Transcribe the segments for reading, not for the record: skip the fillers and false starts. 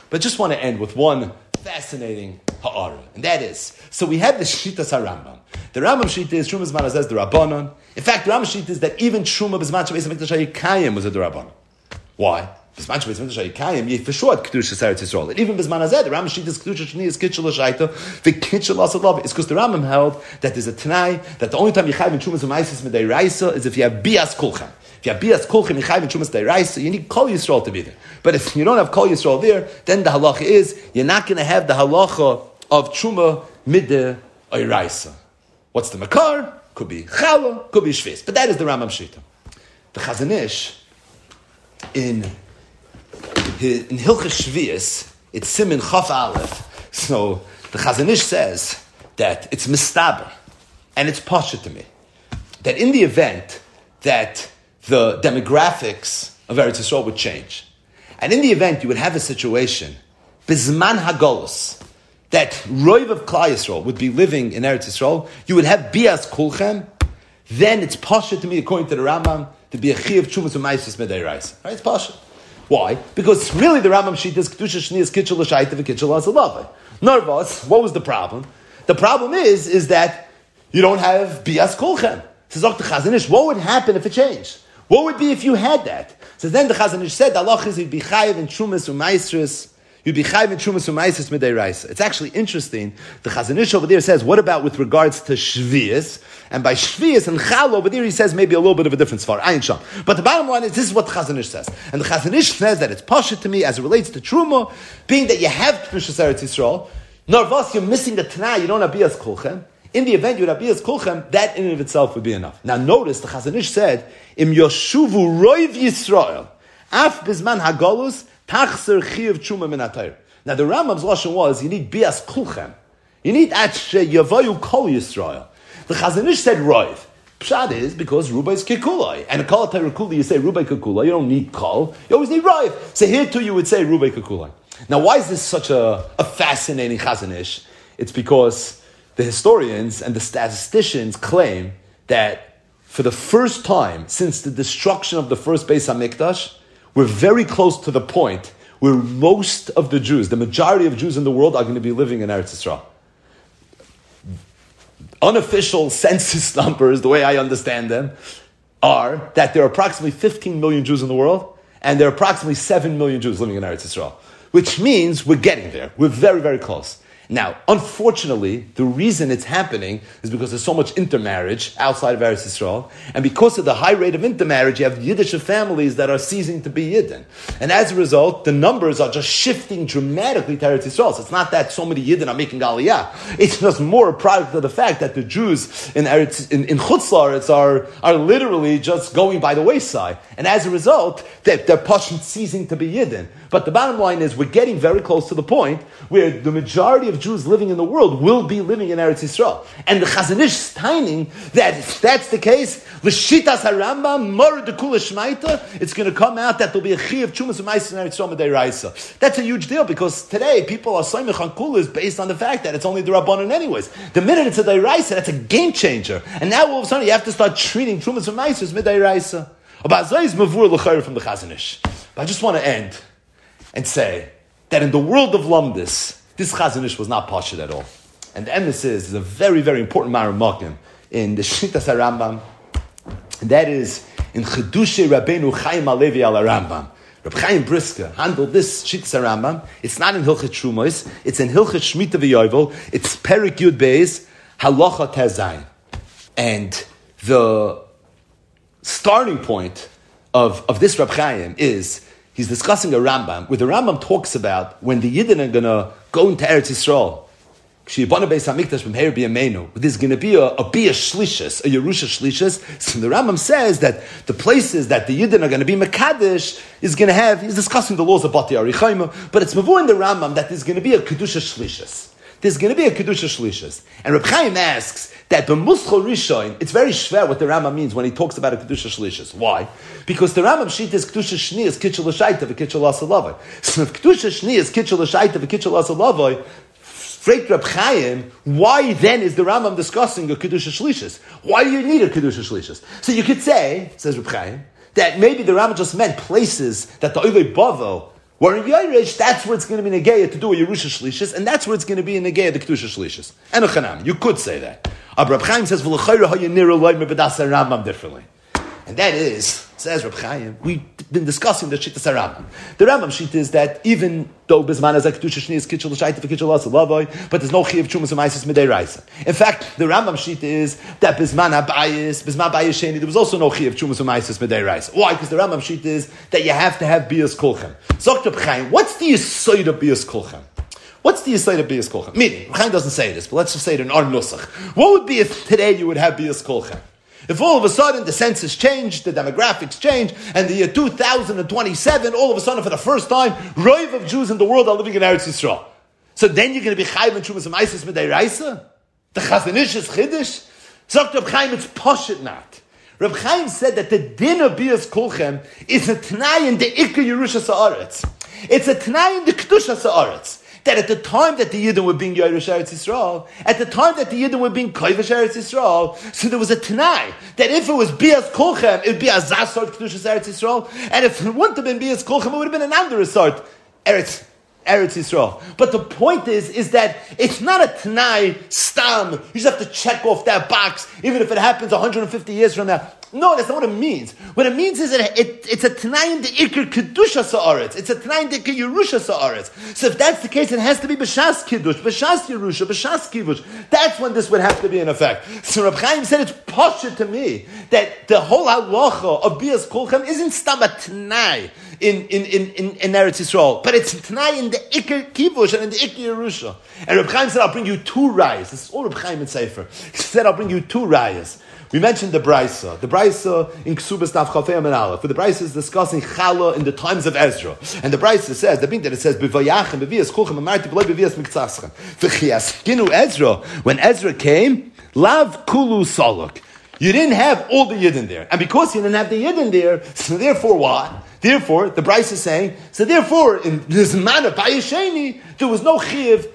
But I just want to end with one fascinating ha'ara, and that is, so we have the Shitas HaRambam. The Rambam Shita is Truma B'zman Hazeh the Rabbanon. In fact, the Rambam Shita is that even Truma B'zman Beis HaMikdash HaYikayim was a Rabbanon. Why? B'zman Beis HaMikdash HaYikayim, for sure, Kedushas Eretz Yisrael. And even B'zman Hazeh, the Rambam Shita is Kedusha Shni is Kitchel L'Shaita, V'Kitchel L'Asad. It's because the Rambam held that there's a Tanai that the only time you chayv in Trumas U'Maisis Medei Raisa is if you have Bias Kulchem. If you have Bias Kulchem, you chayv in Trumas Medei Raisa, you need Kol Yisrael to be there. But if you don't have Kol Yisrael there, then the halacha is you're not going to have the halacha of Truma Midde Oiraisa. What's the Makar? Could be Chala, could be Shvis. But that is the Rambam Shita. The Chazon Ish, in Hilchos Shvius, it's Simin Chaf Aleph. So the Chazon Ish says that it's mistaber, and it's pasha to me, that in the event that the demographics of Eretz Yisrael would change, and in the event you would have a situation, Bizman HaGolus, that Roiv of Klal Yisrael would be living in Eretz Yisrael, you would have Bias Kulchem, then it's pasha to me, according to the Rambam, to be a Chi of Trumas U'Maisis Medei Raisa. Right? It's pasha. Why? Because really the Rambam Shita is Kedusha Shni is Kitchel L'Shaita v'Kitchel L'Asad. Nervous, what was the problem? The problem is that you don't have Bias Kulchem. Says Dr. Chazon Ish, what would happen if it changed? What would be if you had that? So then the Chazon Ish said, Allah is you'd be chayiv in Trumas U'Maisris, you'd be chayiv in Trumas U'Maisis Medei Raisa. It's actually interesting. The Chazon Ish over there says, what about with regards to Shvius? And by Shvius and Chal over there, he says maybe a little bit of a different svar. Ayin Sham. But the bottom line is, this is what the Chazon Ish says. And the Chazon Ish says that it's pasha to me as it relates to Truma, being that you have Kedushas Eretz Yisrael, Narvas, you're missing the Tanai, you don't have Bias Kulchem. In the event you have Bias Kulchem, that in and of itself would be enough. Now notice, the Chazon Ish said, Im Yoshuvu Roiv Yisrael, Af Bizman HaGolus, Tachser Chiyuv Truma Min HaTorah. Now the Rambam's lashon was, you need Bias Kulchem. You need Atshe Yavayu Kol Yisrael. The Chazon Ish said Roiv. Pshat is because Rubai is Kikulai. And a Kol HaTorah Kuli, you say Rubai Kikulai. You don't need Kol. You always need Roiv. So here too you would say Rubai Kikulai. Now why is this such a fascinating Chazon Ish? It's because the historians and the statisticians claim that for the first time since the destruction of the first Beis HaMikdash, we're very close to the point where most of the Jews, the majority of Jews in the world, are going to be living in Eretz Yisrael. Unofficial census numbers, the way I understand them, are that there are approximately 15 million Jews in the world, and there are approximately 7 million Jews living in Eretz Yisrael, which means we're getting there. We're very, very close. Now, unfortunately, the reason it's happening is because there's so much intermarriage outside of Eretz Yisrael, and because of the high rate of intermarriage, you have Yiddish families that are ceasing to be Yidden. And as a result, the numbers are just shifting dramatically to Eretz Yisrael. So it's not that so many Yidden are making Aliyah. It's just more a product of the fact that the Jews in Chutz La'aretz are literally just going by the wayside. And as a result, they're Pashut ceasing to be Yidden. But the bottom line is, we're getting very close to the point where the majority of Jews living in the world will be living in Eretz Yisrael. And the Chazon Ish is timing that if that's the case, L'shitas HaRambam, Mor Dekula Shmaita, it's going to come out that there'll be a Chi of Trumas U'Maisis in Eretz Yisrael Medei Raisa. That's a huge deal, because today people are Soymech on Kulas based on the fact that it's only the Rabbanon anyways. The minute it's a Medei Raisa, that's a game changer. And now all of a sudden you have to start treating Trumas U'Maisis Medei Raisa. About Zayis Mavur L'chayr from the Chazon Ish. But I just want to end and say that in the world of Lumdis, this Chazon Ish was not Pashut at all. And the emes is a very, very important Maramakim in the Shitas HaRambam. And that is in Chedushe Rabbeinu Chaim Alevi al Rambam. Reb Chaim Brisker handled this Shitas HaRambam. It's not in Hilchot Shumos. It's in Hilchot Shemitah V'Yovel. It's Perik Yud Beis, Halacha Tezayin. And the starting point of this Reb Chaim is, he's discussing a Rambam, where the Rambam talks about when the Yidden are going to go into Eretz Yisrael, there's going to be a Bia Shlishas, a Yerusha Shlishas. So the Rambam says that the places that the Yidden are going to be Mekadesh is going to have, he's discussing the laws of Bati Arichayma, but it's Mavur in the Rambam that there's going to be a Kedusha Shlishas. There's going to be a Kedusha Shlishas. And Reb Chaim asks that the Muschol Rishon, it's very schwer what the Rambam means when he talks about a Kedusha Shlishas. Why? Because the Rambam Shita is Kedusha Shni is Kitchel L'Shaita v'Kitchel L'Asalavai. So if Kedusha Shni is Kitchel L'Shaita v'Kitchel L'Asalavai, Freit Reb Chaim, why then is the Rambam discussing a Kedusha Shlishas? Why do you need a Kedusha Shlishas? So you could say, says Reb Chaim, that maybe the Rambam just meant places that the Oilei Bavo Where in Yerush, that's where it's going to be Negeya to do a Yerusha Shlishis, and that's where it's going to be a Negeya the Kedusha Shlishis. And a Chanam, you could say that. Reb Chaim says, differently. And that is, says Reb Chaim, we've been discussing the Shittas Rambam. The Rambam Shita is that even though Bisman is like Kedusha Shni is Kitchel L'Shaita for Kitchel L'Asa Lavoi, but there's no Chiyav Chumas and Maisis Midei Raisa. In fact, the Rambam Shita is that Bisman Bayis Sheni, there was also no Chiyav Chumas and Maisis Midei Raisa. Why? Because the Rambam Shita is that you have to have Bias Kolchem. So Reb Chaim, what's the Yisoid of Bias Kolchem? What's the Yisoid of Bias Kolchem? Meaning, Reb Chaim doesn't say this, but let's just say it in our Nusach. What would be if today you would have Bias Kolchem? If all of a sudden the census changed, the demographics changed, and the year 2027, all of a sudden for the first time, roiv of Jews in the world are living in Eretz Yisrael. So then you're going to be chayv and Chumas and Maisis Midei Raisa? The Chazon Ish is Chiddush? Sagt Reb Chaim, it's poshut not. Reb Chaim said that the din of Bias Kolchem is a t'nai in the Ikar Yerusha Sa'aretz. It's a t'nai in the Kedusha Sa'aretz. That at the time that the Yidden were being Yerush Eretz Yisrael, at the time that the Yidden were being Koivish Eretz Yisrael, so there was a Tanai, that if it was Bias Kolchem, it would be a Zasort Kedushas Eretz Yisrael, and if it wouldn't have been Bias Kolchem, it would have been an under sort Eretz Yisrael. But the point is that it's not a Tanai Stam, you just have to check off that box, even if it happens 150 years from now. No, that's not what it means. What it means is that it's a Tanai in the Iker Kedusha Sa'aretz. It's a Tanai in the Iker Yerusha Sa'aretz. So if that's the case, it has to be B'shas Kiddush, B'shas Yerusha, B'shas Kivush. That's when this would have to be in effect. So Reb Chaim said it's poshut to me that the whole halacha of Bias Kolchem isn't stam a Tanai in Eretz Yisrael, but it's Tanai in the Iker Kivush and in the Iker Yerusha. And Reb Chaim said, I'll bring you two rayas. This is all Reb Chaim in Sefer. He said, I'll bring you two rayas. We mentioned the Braisa. The Braisa in Ksubas Naf Chafei Amen Aleph. For the Braisa is discussing Chala in the times of Ezra. And the Braisa says, the thing that it says, B'vayachem, B'vias Kulchem, Amarti, B'loi, B'vias Miktzachchem. V'chiaskinu Ezra. When Ezra came, Lav Kulu Saluk. You didn't have all the Yidden there. And because you didn't have the Yidden there, so therefore what? Therefore, the Braisa is saying, so therefore, in this manner, Bayesheni, there was no Chiv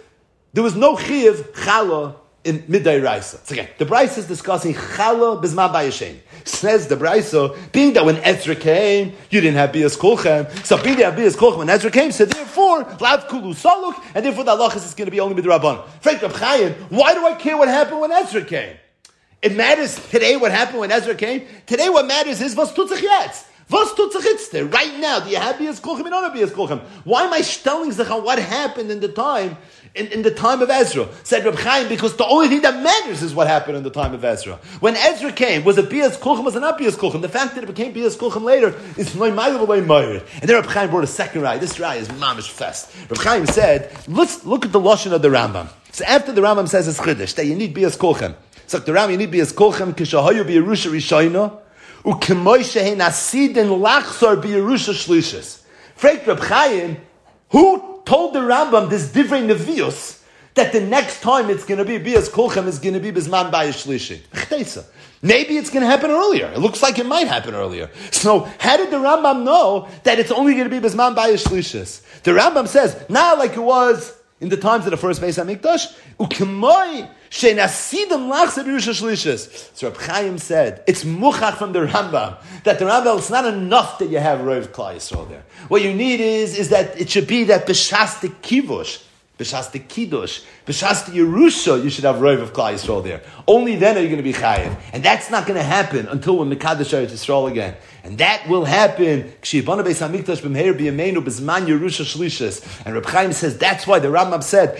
Chala in Midday Raisa. So again, the Braisa is discussing Chala Bizman Bayeshen. Says the Braisa, being that when Ezra came, you didn't have Bias Kolchem. So being that you have Bias Kolchem when Ezra came, so therefore, Lav Kulu Saluk, and therefore the halachas is going to be only Midrabanan. Frank Reb Chaim, why do I care what happened when Ezra came? It matters today what happened when Ezra came. Today what matters is was tutzach yetz. Was tutzach itzter. Right now, do you have Bias Kolchem? You don't have Bias Kolchem. Why am I telling Zechah what happened in the time? In the time of Ezra, said Reb Chaim, because the only thing that matters is what happened in the time of Ezra. When Ezra came, was it Bias Kolchem, was it not Bias Kolchem? The fact that it became Bias Kolchem later is Loi Ma'il V'Loi Ma'ir. And then Reb Chaim brought a second raya. This raya is mamish fest. Reb Chaim said, let's look at the lashon of the Rambam. So after the Rambam says it's Chiddush, that you need Bias Kolchem. So the Rambam, you need Bias Kolchem, Kishahayu B'Yerusha Rishayna, U'Kemoi Shehein Asidin Lachzor B'Yerusha Shlishis. Frek Reb Chaim, who told the Rambam this divrei nevius that the next time it's going to be Bias Kolchem is going to be Bizman Bayish Shlishi. Maybe it's going to happen earlier. It looks like it might happen earlier. So how did the Rambam know that it's only going to be Bizman Bayish Shlishis? The Rambam says, not like it was in the times of the first Beis HaMikdash, Ukemoi she'nasidim lachzor b'Yerusha Shlishis. So Reb Chaim said, it's muchach from the Rambam, that the Rambam, it's not enough that you have Rov Klal Yisrael there. What you need is that it should be that b'shas the kivush, b'shas the kiddush, b'shas the Yerusha, you should have Rov of Klal Yisrael there. Only then are you going to be chayiv. And that's not going to happen until when Mekadosh Eretz Yisrael again. And that will happen. And Reb Chaim says that's why the Rambam said,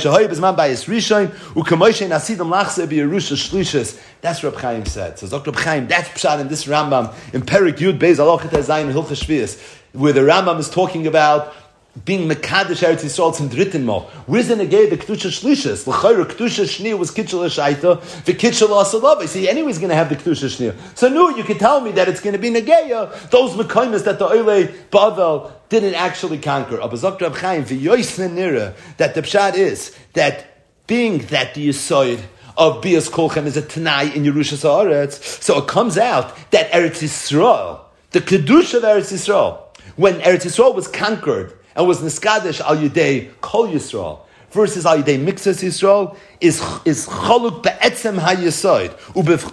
that's what Reb Chaim said. So Dr. Reb Chaim, that's pshat in this Rambam in Perik Yud Beis Alochet Zayin Hilchos Shvius, where the Rambam is talking about being Mekadosh Eretz Yisrael zum dritten Mal. Where's the negay the Kedusha Shlishis? L'chayra Kedusha Shnia was Kitchel Shaita, the Kitchel Asalava. See, anybody's going to have the Kedusha Shnia. So no, you can tell me that it's going to be negaya those Mekaymas that the Oile Bavel didn't actually conquer. Abazak Reb Chaim v'yoysen nira that the pshat is that being that the Yisoid of Bias Kolchem is a Tanai in Yerusha Sa'aretz, so it comes out that Eretz Yisrael, the Kedusha of Eretz Yisrael, when Eretz Yisrael was conquered and was Niskadesh al Yudei Kol Yisrael versus al Yudei Mixas Yisrael is Chaluk be'etzem ha-Yisoid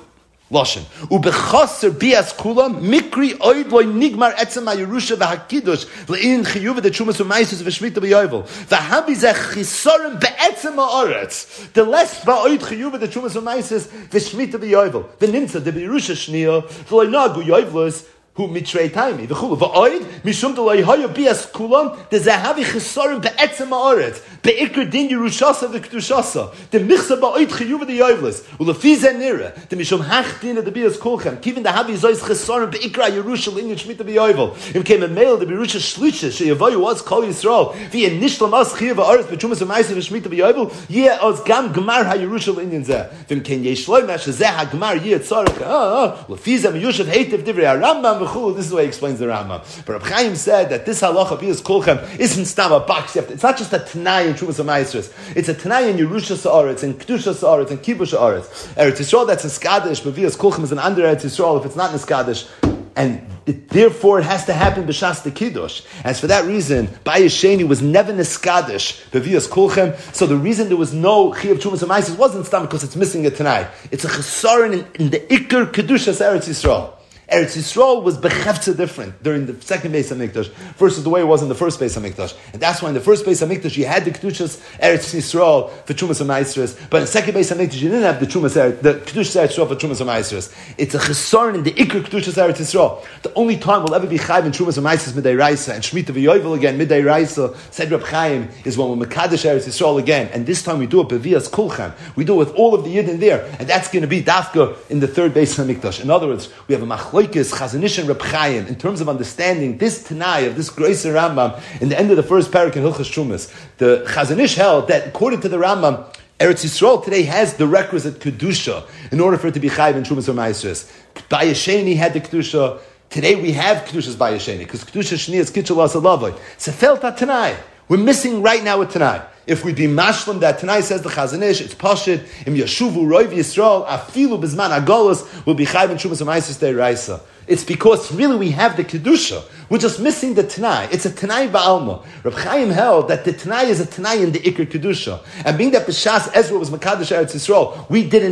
Loshen. Ubechaser bias kulam mikri oid loy nigmar etzem ha'yerusha v'hakidush le'in chiyuva the chumas u'maisus v'shmita b'yovel. V'habi zeh chisorim be'etzem ha'oretz. The less ba'oid chiyuva the chumas u'maisus v'shmita b'yovel. V'nimtza the b'yerusha shniya v'loy nagu yovelus who mitrei taimi v'chulu v'oid mishum d'loy hoyo bias kulam the zehavi chisorim be'etzem ha'oretz be'ikr din yerushasa v'ktushasa the michsa ba'oid chiyuva the yovelus u'lefi zeh nira the mishum hach din the bias kulchem kivin the havi zois chisorim be'ikra yerusha l'inyan shmita b'yovel im came a mail the birusha shlucha she'yavoyu was kol Yisrael v'ye nishlam as chiyav ha'oretz b'chumas ha'maisa v'shmita b'yovel yeh os gam gemar ha'yerusha l'inyan zeh v'im ken yesh loy mesh zeh ha'gemar yeh tzorach lefi zeh miyushav heitev divrei ha'rambam. This is the way he explains the Rambam. But Reb Chaim said that this halacha bias kolchem isn't stam a box. It's not just a Tanai in Trumas HaMaasros. It's a Tanai in Yerusha Sa'aretz, in Kedusha Sa'aretz, in Kibush Sa'aretz. Eretz Yisrael that's in Skadish, but bias kolchem is an under Eretz Yisrael if it's not in Skadish. And therefore it has to happen b'shas the kiddush. As for that reason, Bayis Sheni was never neskadish b'vias kulchem. So the reason there was no chiyuv trumas ha'maisos wasn't stam because it's missing a tanai. It's a chesaron in the ikar kedushas Eretz Yisrael. Eretz Yisrael was bechefza different during the second Beis HaMikdash versus the way it was in the first Beis HaMikdash. And that's why in the first Beis HaMikdash you had the Kedushas Eretz Yisrael for Trumas HaMaasros, but in the second Beis HaMikdash you didn't have the Kedushas Eretz Yisrael for Trumas HaMaasros. It's a chesaron in the Iker Kedushas Eretz Yisrael. The only time we'll ever be chayv in Trumas HaMaasros Midei Raisa and Shemitah V'Yovel again Midei Raisa, said Reb Chaim, is when we're Mekadesh Eretz Yisrael again. And this time we do it Bevias Kulchem. We do it with all of the Yidden there. And that's going to be Dafka in the third Beis HaMikdash. In other words, we have a Machlokes Chazon Ish and Reb Chaim in terms of understanding this Tanai of this Groiser Rambam in the end of the first parak in Hilchos Trumas. The Chazon Ish held that according to the Rambam, Eretz Yisrael today has the requisite Kedusha in order for it to be Chayv in Trumas or Maasros. Bayis Sheni had the Kedusha. Today we have Kedushas Bayis Sheni because Kedusha Shni is Kitchel Asalavoi. Sefelt Tanai. We're missing right now with Tanai. If we be mashlam that Tanai says the Chazon Ish, it's pashit im yashuvu roiv Yisrael afilu bezman agolus will be chayv in Trumas HaMaasros de'iraisa. It's because really we have the Kedusha. We're just missing the Tanai. It's a Tanai ba'alma. Reb Chaim held that the Tanai is a Tanai in the Iker Kedusha. And being that B'shas Ezra was Makadosh Eretz Yisrael,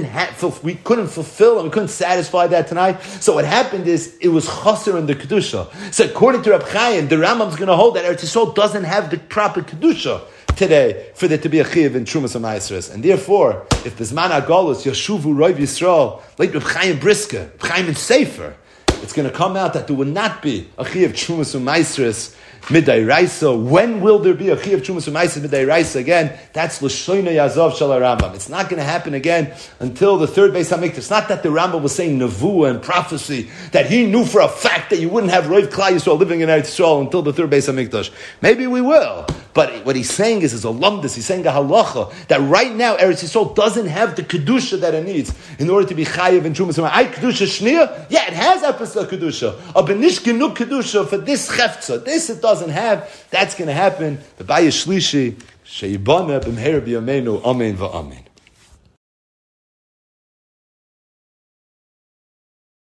we couldn't fulfill and we couldn't satisfy that Tanai. So what happened is it was chaser in the Kedusha. So according to Reb Chaim, the Rambam's going to hold that Eretz Yisrael doesn't have the proper Kedusha today for there to be a chiv in Trumas HaMaasros. And therefore, if Bezman HaGolus, Yashuvu Roiv Yisrael, like Reb Chaim Brisker, Reb Chaim in Sefer, it's going to come out that there will not be a chiv Trumas HaMaasros Midday Raisa. When will there be a Chiyuv Trumas U'Maisa Midday Raisa again? That's L'shoina Yazov Shal Rambam. It's not going to happen again until the third Beis HaMikdash. It's not that the Rambam was saying Nevuah and prophecy, that he knew for a fact that you wouldn't have Roiv Klal Yisrael living in Eretz Yisrael until the third Beis HaMikdash. Maybe we will. But what he's saying is alumdus, he's saying a halacha, that right now Eretz Yisrael doesn't have the Kedusha that it needs in order to be Chayiv and Trumas U'Maisa. Kedusha Shnia? Yeah, it has episode Kedusha. A Benish Genug Kedusha for this Chefza. This it doesn't have. That's going to happen. The Bayis Shlishi, Sheibana B'mher B'yameinu, Amen v'Amen.